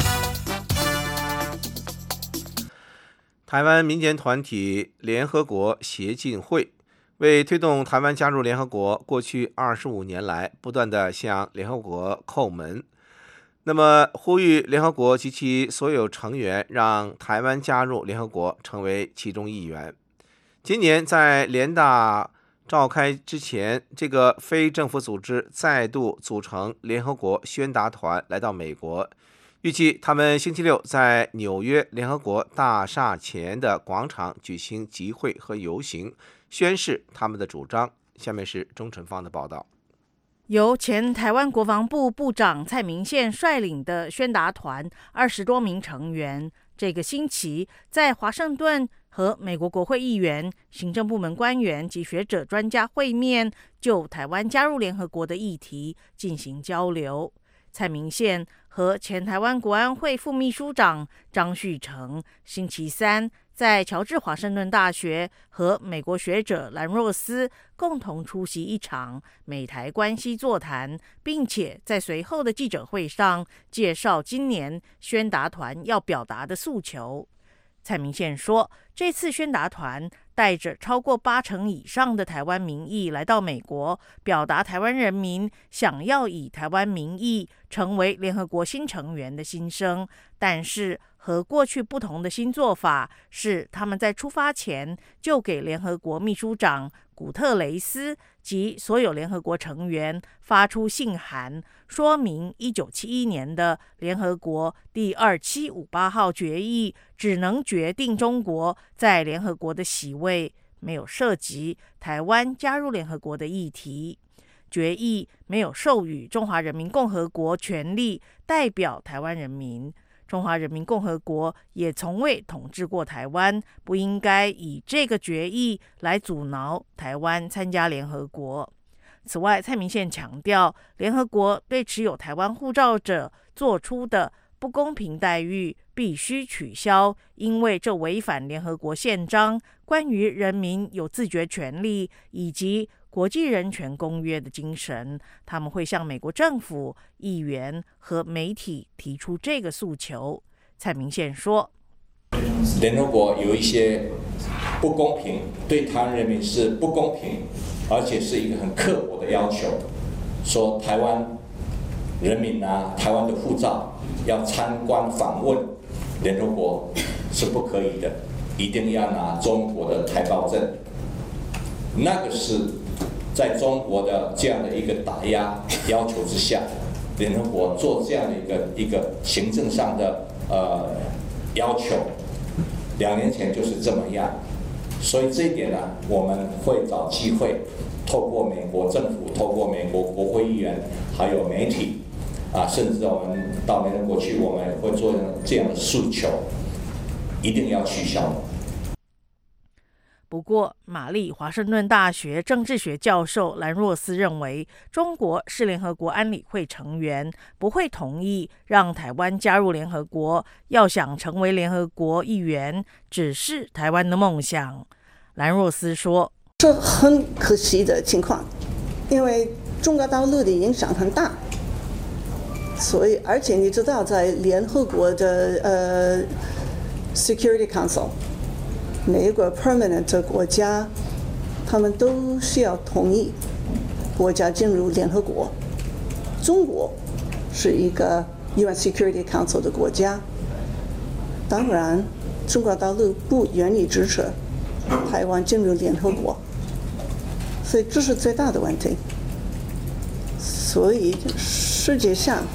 台湾民间团体联合国协进会为推动台湾加入联合国，过去25年来不断地向联合国叩门，那么呼吁联合国及其所有成员让台湾加入联合国，成为其中一员。今年在联大召开之前，这个非政府组织再度组成联合国宣达团来到美国，预计他们星期六在纽约联合国大厦前的广场举行集会和游行，宣示他们的主张。下面是钟纯芳的报道。 由前台湾国防部部长蔡明宪率领的宣达团20多名成员，这个星期在华盛顿和美国国会议员、行政部门官员及学者专家会面，就台湾加入联合国的议题进行交流。蔡明宪和前台湾国安会副秘书长张旭成星期三在乔治华盛顿大学和美国学者兰若斯共同出席一场美台关系座谈，并且在随后的记者会上介绍今年宣达团要表达的诉求。蔡明宪说，这次宣达团带着超过80%以上的台湾民意来到美国，表达台湾人民想要以台湾民意成为联合国新成员的心声。但是和过去不同的新做法是，他们在出发前就给联合国秘书长古特雷斯及所有联合国成员发出信函，说明1971年的联合国第2758号决议只能决定中国在联合国的席位，没有涉及台湾加入联合国的议题。决议没有授予中华人民共和国权力代表台湾人民。中华人民共和国也从未统治过台湾，不应该以这个决议来阻挠台湾参加联合国。此外，蔡明宪强调，联合国对持有台湾护照者做出的不公平待遇必须取消，因为这违反联合国宪章关于人民有自决权利以及国际人权公约的精神。他们会向美国政府、议员和媒体提出这个诉求。蔡明宪说， 联合国有一些不公平，对台湾人民是不公平，而且是一个很刻薄的要求，说台湾人民台湾的护照要参观访问联合国是不可以的，一定要拿中国的台胞证。那个是在中国的这样的一个打压要求之下，联合国做这样的一个行政上的要求，2年前就是这么样。所以这一点呢，我们会找机会，透过美国政府、透过美国国会议员，还有媒体，甚至我们到联合国去，我们会做这样的诉求，一定要取消。 不过，玛丽华盛顿大学政治学教授兰若斯认为，中国是联合国安理会成员，不会同意让台湾加入联合国。要想成为联合国一员，只是台湾的梦想。兰若斯说：“ 这很可惜的情况，因为中国大陆的影响很大，所以而且你知道，在联合国的Security Council。”每个 permanent 的国家，他们都需要同意国家进入联合国。中国是一个 UN Security Council 的国家，当然，中国大陆不愿意支持台湾进入联合国，所以这是最大的问题。所以世界上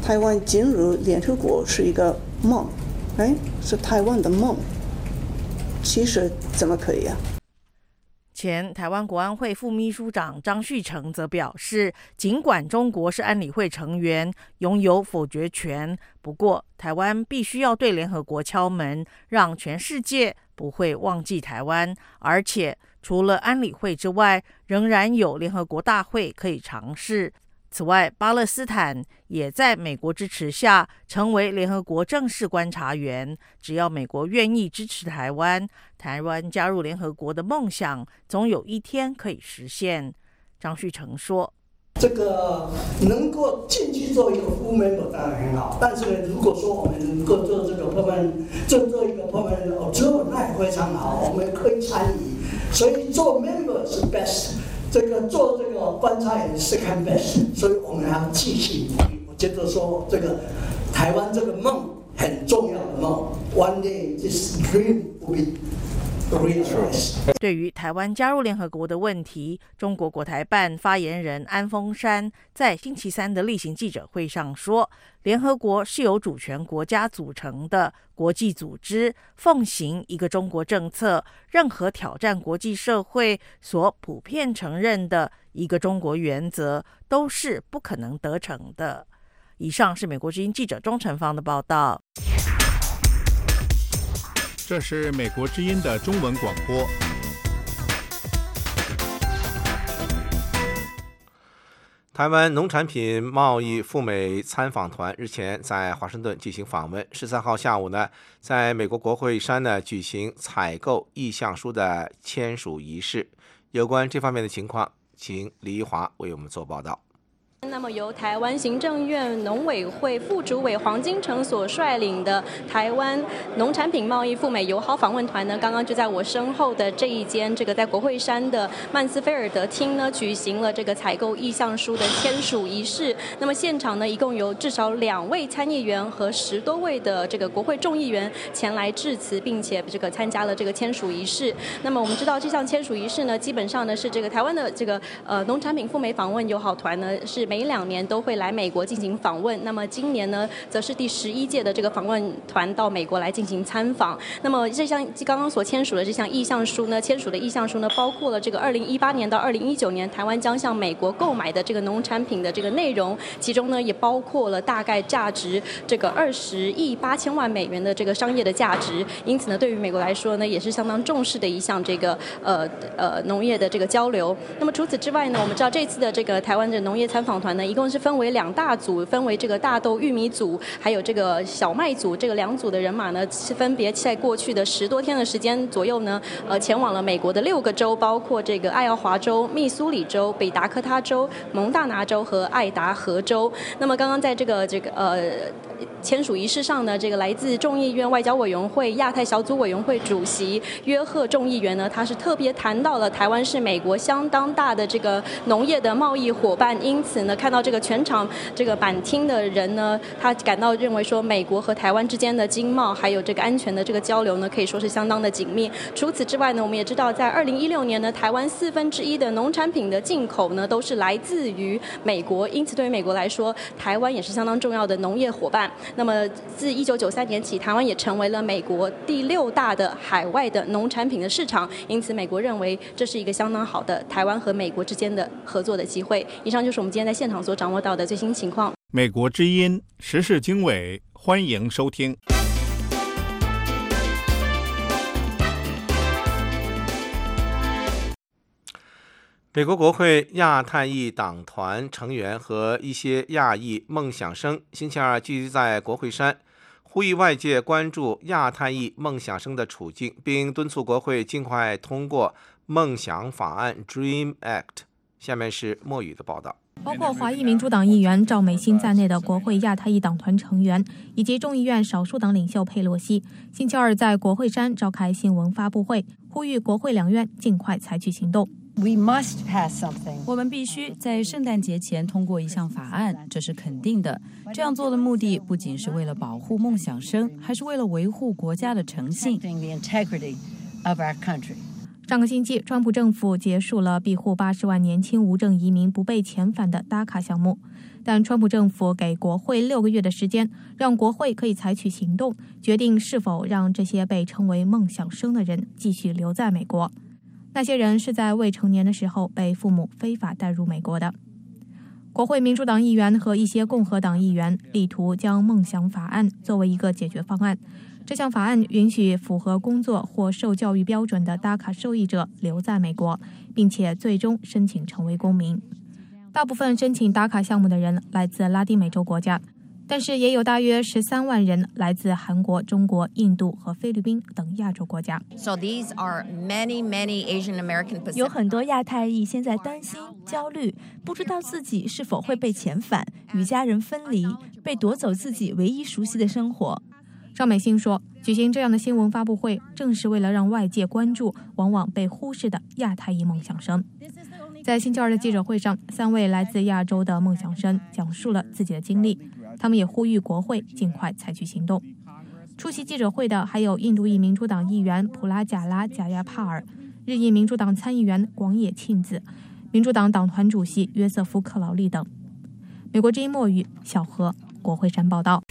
台湾进入联合国是一个梦，是台湾的梦。其实怎么可以啊？ 前台湾国安会副秘书长张旭成则表示，尽管中国是安理会成员，拥有否决权，不过台湾必须要对联合国敲门，让全世界不会忘记台湾，而且除了安理会之外，仍然有联合国大会可以尝试。此外，巴勒斯坦也在美国支持下成为联合国正式观察员。只要美国愿意支持台湾，台湾加入联合国的梦想总有一天可以实现。张旭成说：“ 这个能够进去做一个 full member 当然很好，但是呢，如果说我们能够做这个 permanent， 做一个 permanent observer， 那也非常好，我们可以参与。所以做 member 是 best。”这个做这个观察员是 second best， 所以我们还要继续努力。我觉得说这个台湾这个梦很重要的梦 ，one day this dream will be realized。 对于台湾加入联合国的问题，中国国台办发言人安峰山在星期三的例行记者会上说，联合国是由主权国家组成的国际组织，奉行一个中国政策，任何挑战国际社会所普遍承认的一个中国原则都是不可能得逞的。以上是美国之音记者钟成芳的报道。 这是美国之音的中文广播。 台湾农产品贸易赴美参访团日前在华盛顿进行访问，13号下午呢，在美国国会山呢举行采购意向书的签署仪式。有关这方面的情况，请李一华为我们做报道。 那么由台湾行政院农委会副主委黄金城所率领的台湾农产品贸易赴美友好访问团呢，刚刚就在我身后的这一间在国会山的曼斯菲尔德厅呢，举行了这个采购意向书的签署仪式。那么现场呢，一共有至少2位参议员和10多位的这个国会众议员前来致辞，并且参加了这个签署仪式。那么我们知道这项签署仪式呢，基本上呢是台湾的农产品赴美访问友好团呢是每2年都会来美国进行访问，那么今年呢，则是第11届的这个访问团到美国来进行参访。那么这项刚刚所签署的这项意向书呢，包括了这个2018年到2019年台湾将向美国购买的这个农产品的这个内容，其中呢也包括了大概价值这个20亿8千万美元的这个商业的价值。因此呢，对于美国来说呢，也是相当重视的一项农业的这个交流。那么除此之外呢，我们知道这次的这个台湾的农业参访团呢，一共是分为2大组，分为这个大豆、玉米组，还有这个小麦组，这个2组的人马呢，是分别在过去的10多天的时间左右呢，前往了美国的6个州，包括这个爱奥华州、密苏里州、北达科他州、蒙大拿州和爱达荷州。那么刚刚在签署仪式上呢，这个来自众议院外交委员会亚太小组委员会主席约赫众议员呢，他是特别谈到了台湾是美国相当大的这个农业的贸易伙伴，因此呢，看到这个全场这个满厅的人呢，他感到认为说美国和台湾之间的经贸还有这个安全的这个交流呢，可以说是相当的紧密。除此之外呢，我们也知道在2016年呢，台湾1/4的农产品的进口呢，都是来自于美国，因此对于美国来说，台湾也是相当重要的农业伙伴。那么自1993年起，台湾也成为了美国第6大的海外的农产品的市场，因此美国认为这是一个相当好的台湾和美国之间的合作的机会。以上就是我们今天在现场所掌握到的最新情况。 美国之音时事经纬，欢迎收听。 美国国会亚太裔党团成员和一些亚裔梦想生星期二聚集在国会山，呼吁外界关注亚太裔梦想生的处境，并敦促国会尽快通过梦想法案 Dream Act。 下面是莫宇的报道。 包括华裔民主党议员赵美心在内的国会亚太裔党团成员，以及众议院少数党领袖佩洛西，星期二在国会山召开新闻发布会，呼吁国会两院尽快采取行动。 我们必须在圣诞节前通过一项法案，这是肯定的。这样做的目的不仅是为了保护梦想生，还是为了维护国家的诚信。 上个星期，川普政府结束了庇护80万年轻无证移民不被遣返的达卡项目，但川普政府给国会6个月的时间，让国会可以采取行动，决定是否让这些被称为梦想生的人继续留在美国。那些人是在未成年的时候被父母非法带入美国的。国会民主党议员和一些共和党议员力图将梦想法案作为一个解决方案。这项法案允许符合工作或受教育标准的达卡受益者留在美国，并且最终申请成为公民。大部分申请达卡项目的人来自拉丁美洲国家，但是也有大约13万人来自韩国、中国、印度和菲律宾等亚洲国家。 有很多亚太裔现在担心、焦虑，不知道自己是否会被遣返、与家人分离、被夺走自己唯一熟悉的生活。 邵美心说，举行这样的新闻发布会，正是为了让外界关注往往被忽视的亚太裔梦想生。在星期二的记者会上，3位来自亚洲的梦想生讲述了自己的经历，他们也呼吁国会尽快采取行动。出席记者会的还有印度裔民主党议员普拉贾拉贾亚帕尔、日裔民主党参议员广野庆子、民主党党团主席约瑟夫克劳利等。美国之音墨鱼小何国会山报道。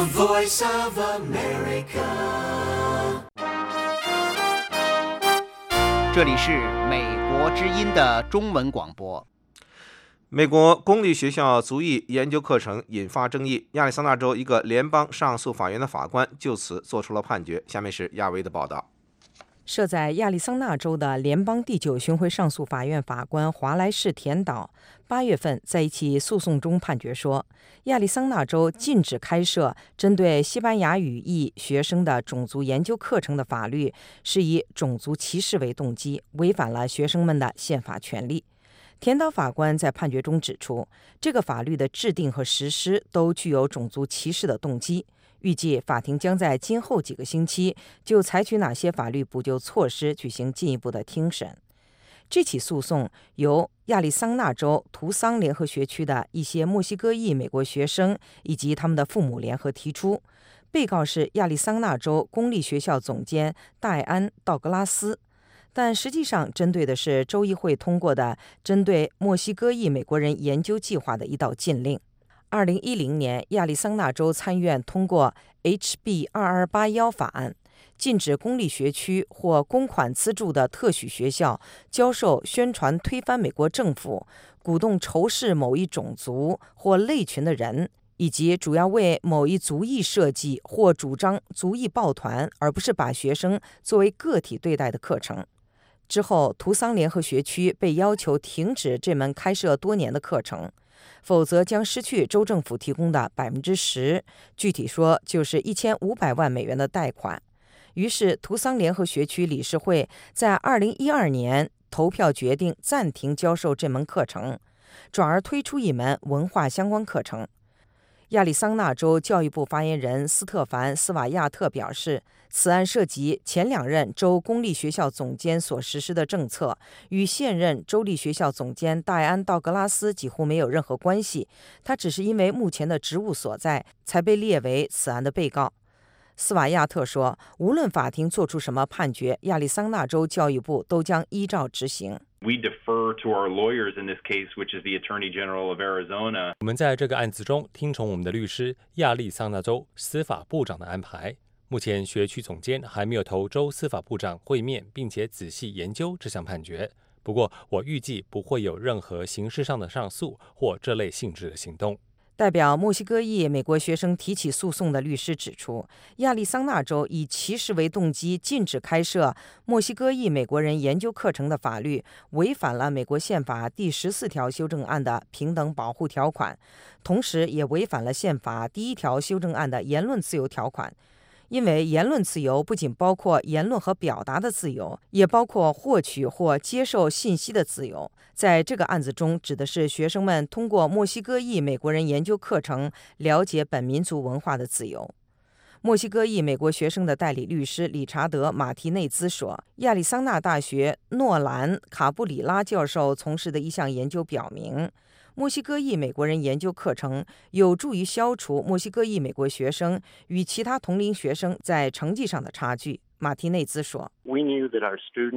这里是美国之音的中文广播。 美国公立学校族裔研究课程引发争议，亚利桑那州一个联邦上诉法院的法官就此做出了判决。下面是亚维的报道。 设在亚利桑那州的联邦第9巡回上诉法院法官华莱士·田岛8月份在一起诉讼中判决说，亚利桑那州禁止开设针对西班牙语裔学生的种族研究课程的法律是以种族歧视为动机，违反了学生们的宪法权利。田岛法官在判决中指出，这个法律的制定和实施都具有种族歧视的动机。预计法庭将在今后几个星期就采取哪些法律补救措施举行进一步的听审。这起诉讼由亚利桑那州图桑联合学区的一些墨西哥裔美国学生以及他们的父母联合提出，被告是亚利桑那州公立学校总监戴安·道格拉斯，但实际上针对的是州议会通过的针对墨西哥裔美国人研究计划的一道禁令。2010年，亚利桑那州参议院通过 HB 2281法案，禁止公立学区或公款资助的特许学校教授宣传推翻美国政府、鼓动仇视某一种族或类群的人，以及主要为某一族裔设计或主张族裔抱团，而不是把学生作为个体对待的课程。之后，图桑联合学区被要求停止这门开设多年的课程，否则将失去州政府提供的10%，具体说就是1500万美元的贷款。于是，图桑联合学区理事会在2012年投票决定暂停教授这门课程，转而推出一门文化相关课程。亚利桑那州教育部发言人斯特凡·斯瓦亚特表示，此案涉及前2任州公立学校总监所实施的政策，与现任州立学校总监戴安·道格拉斯几乎没有任何关系，他只是因为目前的职务所在才被列为此案的被告。斯瓦亚特说，无论法庭做出什么判决，亚利桑那州教育部都将依照执行。 We defer to our lawyers in this case, which is the Attorney General of Arizona. 我们在这个案子中听从我们的律师亚利桑那州司法部长的安排。目前学区总监还没有同州司法部长会面，并且仔细研究这项判决。不过，我预计不会有任何刑事上的上诉或这类性质的行动。 代表墨西哥裔美国学生提起诉讼的律师指出，亚利桑那州以歧视为动机禁止开设墨西哥裔美国人研究课程的法律，违反了美国宪法第14条修正案的平等保护条款，同时也违反了宪法第1条修正案的言论自由条款。因为言论自由不仅包括言论和表达的自由，也包括获取或接受信息的自由。在这个案子中，指的是学生们通过墨西哥裔美国人研究课程了解本民族文化的自由。墨西哥裔美国学生的代理律师理查德·马提内兹说，亚利桑那大学诺兰·卡布里拉教授从事的一项研究表明，墨西哥裔美国人研究课程有助于消除墨西哥裔美国学生与其他同龄学生在成绩上的差距。马提内兹说，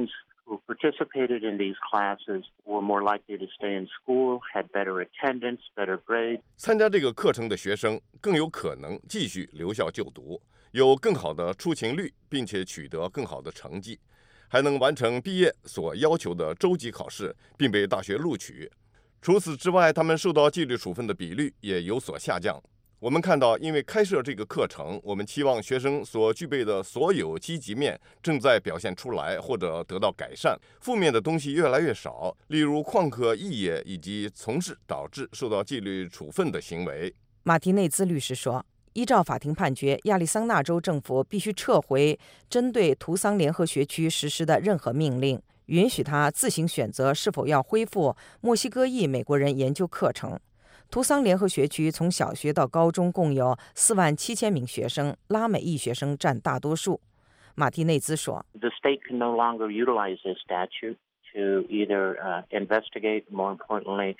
who participated in these classes were more likely to stay in school, had better attendance, better grades. 参加这个课程的学生更有可能继续留校就读，有更好的出勤率，并且取得更好的成绩，还能完成毕业所要求的州级考试，并被大学录取。除此之外，他们受到纪律处分的比率也有所下降。我们看到，因为开设这个课程，我们期望学生所具备的所有积极面正在表现出来或者得到改善，负面的东西越来越少，例如旷课肄业以及从事导致受到纪律处分的行为。 马提内兹律师说，依照法庭判决，亚利桑那州政府必须撤回针对图桑联合学区实施的任何命令，允许他自行选择是否要恢复墨西哥裔美国人研究课程。图桑联合学区从小学到高中共有47000名学生，拉美裔学生占大多数。马蒂内兹说 The state can no longer utilize this statute to either investigate, more importantly,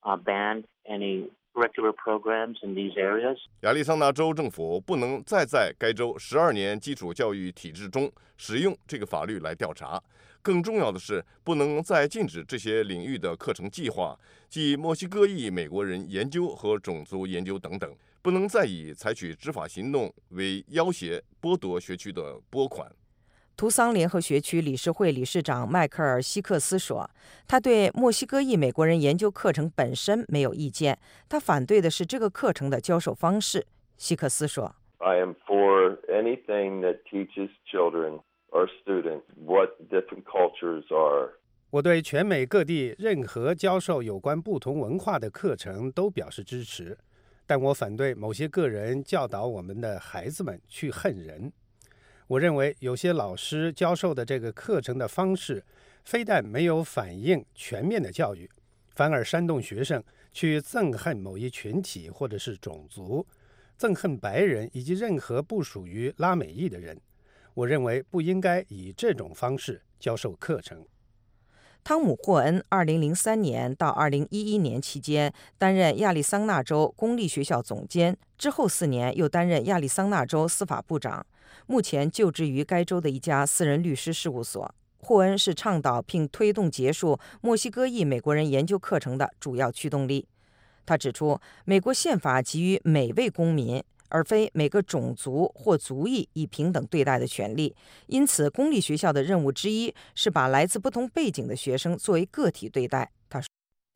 ban any curricular programs in these areas. 亚利桑那州政府不能再在该州12年基础教育体制中使用这个法律来调查。更重要的是，不能再禁止这些领域的课程计划，即墨西哥裔美国人研究和种族研究等等，不能再以采取执法行动为要挟剥夺学区的拨款。 图桑联合学区理事会理事长迈克尔·希克斯说，他对墨西哥裔美国人研究课程本身没有意见，他反对的是这个课程的教授方式。希克斯说 I am for anything that teaches children or students what different cultures are. 我对全美各地任何教授有关不同文化的课程都表示支持，但我反对某些个人教导我们的孩子们去恨人。我认为有些老师教授的这个课程的方式，非但没有反映全面的教育，反而煽动学生去憎恨某一群体或者是种族，憎恨白人以及任何不属于拉美裔的人。我认为不应该以这种方式教授课程。 汤姆·霍恩2003年到2011年期间担任亚利桑那州公立学校总监，之后4年又担任亚利桑那州司法部长，目前就职于该州的一家私人律师事务所。霍恩是倡导并推动结束墨西哥裔美国人研究课程的主要驱动力。他指出，美国宪法给予每位公民而非每个种族或族裔以平等对待的权利，因此公立学校的任务之一是把来自不同背景的学生作为个体对待。他说，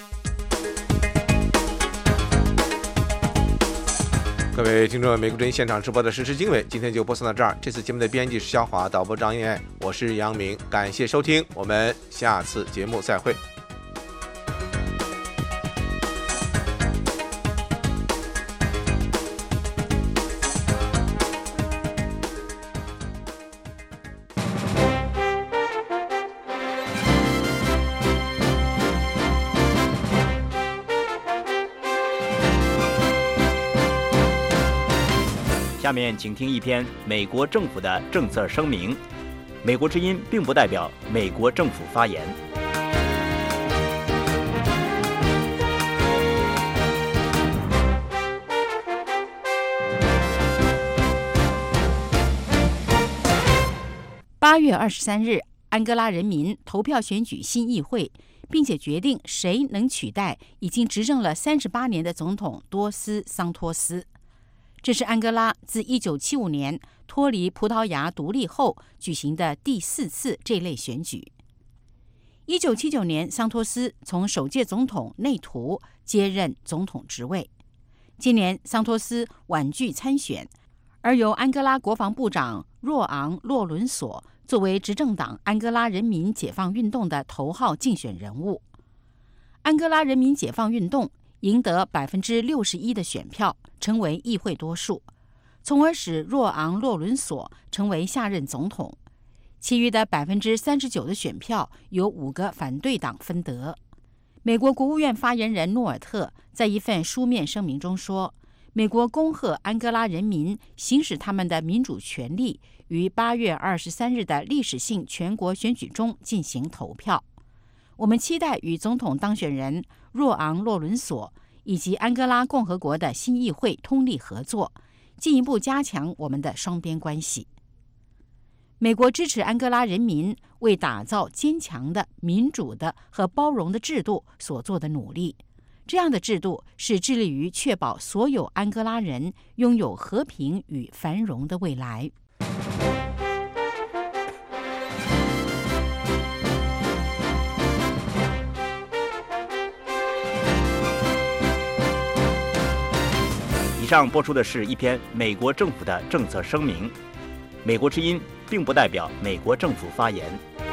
各位听众，美国之音现场直播的时事经纬今天就播送到这儿。这次节目的编辑是肖华，导播张燕，我是杨明，感谢收听，我们下次节目再会。 下面请听一篇美国政府的政策声明。美国之音并不代表美国政府发言。 8月23日，安哥拉人民投票选举新议会，并且决定谁能取代已经执政了38年的总统多斯桑托斯。这是安哥拉自1975年脱离葡萄牙独立后举行的第4次这类选举。1979年，桑托斯从首届总统内图接任总统职位。今年，桑托斯婉拒参选，而由安哥拉国防部长若昂·洛伦索作为执政党安哥拉人民解放运动的头号竞选人物。安哥拉人民解放运动赢得61%的选票，成为议会多数，从而使若昂·洛伦索成为下任总统。其余的39%的选票由5个反对党分得。美国国务院发言人诺尔特在一份书面声明中说，美国恭贺安哥拉人民行使他们的民主权利，于8月23日的历史性全国选举中进行投票。我们期待与总统当选人若昂·洛伦索以及安哥拉共和国的新议会通力合作，进一步加强我们的双边关系。 美国支持安哥拉人民为打造坚强的、民主的和包容的制度所做的努力。这样的制度是致力于确保所有安哥拉人拥有和平与繁荣的未来。 以上播出的是一篇美国政府的政策声明。美国之音并不代表美国政府发言。